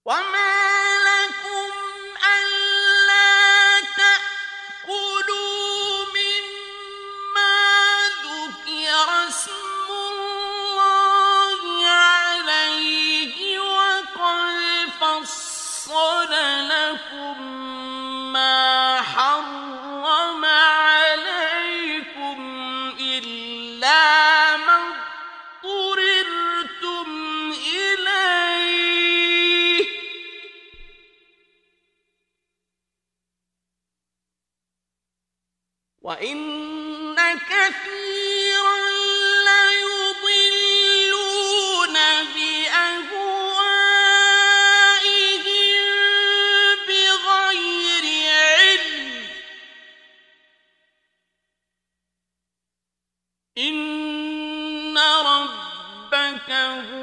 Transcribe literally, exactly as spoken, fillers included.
وما لكم ألا تأكلوا مما ذكر اسم الله عليه وقد فصل لكم ما حرم عليكم إلا ما اضطررتم إليه وإن كثيرا ليضلون بأهوائهم بغير علم إن ربك هو